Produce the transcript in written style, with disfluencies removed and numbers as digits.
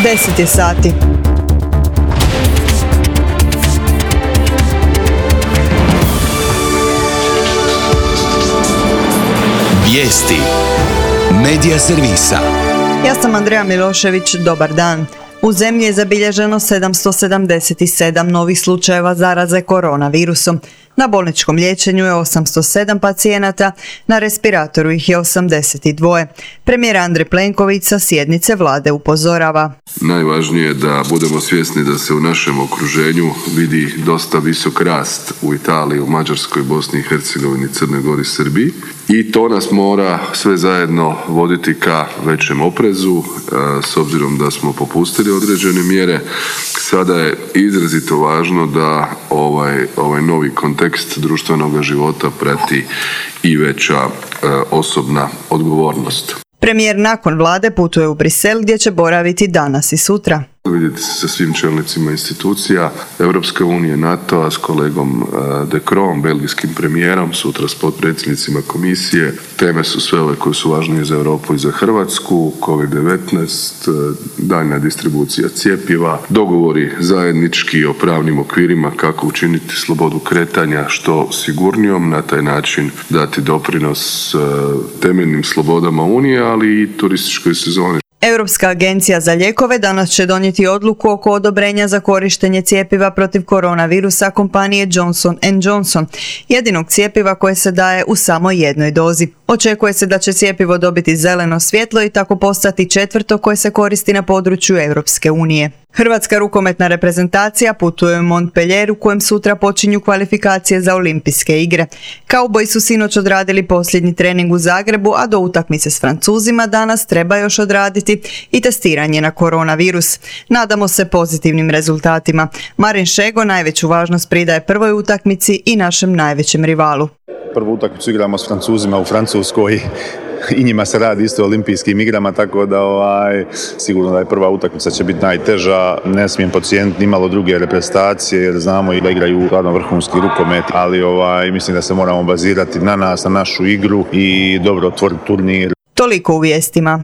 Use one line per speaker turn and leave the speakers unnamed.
10 je sati.
Vijesti Medija servisa.
Ja sam Andreja Milošević, dobar dan. U zemlji je zabilježeno 777 novih slučajeva zaraze koronavirusom. Na bolničkom liječenju je 807 pacijenata, na respiratoru ih je 82. Premijer Andrej Plenković sa sjednice vlade upozorava.
Najvažnije je da budemo svjesni da se u našem okruženju vidi dosta visok rast u Italiji, u Mađarskoj, Bosni i Hercegovini, Crnoj Gori, Srbiji. I to nas mora sve zajedno voditi ka većem oprezu, s obzirom da smo popustili određene mjere. Sada je izrazito važno da ovaj novi kontekst društvenog života prati i veća osobna odgovornost.
Premijer nakon vlade putuje u Brisel gdje će boraviti danas i sutra.
Vidjeti se sa svim čelnicima institucija Europske unije, NATO-a, s kolegom De Croom, belgijskim premijerom, sutra s potpredsjednicima komisije. Teme su sve ove koje su važne i za Europu i za Hrvatsku, COVID-19, daljnja distribucija cjepiva, dogovori zajednički o pravnim okvirima kako učiniti slobodu kretanja što sigurnijom, na taj način dati doprinos temeljnim slobodama Unije, ali i turističkoj sezoni.
Europska agencija za lijekove danas će donijeti odluku oko odobrenja za korištenje cjepiva protiv koronavirusa kompanije Johnson & Johnson, jedinog cjepiva koje se daje u samo jednoj dozi. Očekuje se da će cjepivo dobiti zeleno svjetlo i tako postati četvrto koje se koristi na području Europske unije. Hrvatska rukometna reprezentacija putuje u Montpellier u kojem sutra počinju kvalifikacije za olimpijske igre. Kauboji su sinoć odradili posljednji trening u Zagrebu, a do utakmice s Francuzima danas treba još odraditi i testiranje na koronavirus. Nadamo se pozitivnim rezultatima. Marin Šego najveću važnost pridaje prvoj utakmici i našem najvećem rivalu.
Prvu utakmicu igramo s Francuzima u Francuskoj. I njima se radi isto o olimpijskim igrama, tako da sigurno da je prva utakmica će biti najteža. Ne smijem podcijeniti ni malo druge reprezentacije jer znamo i da igraju stvarno vrhunski rukomet, ali mislim da se moramo bazirati na nas, na našu igru i dobro otvoriti turnir.
Toliko u vijestima.